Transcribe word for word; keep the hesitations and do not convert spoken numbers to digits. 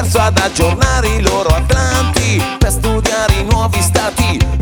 sforzo ad aggiornare i loro atlanti per studiare i nuovi stati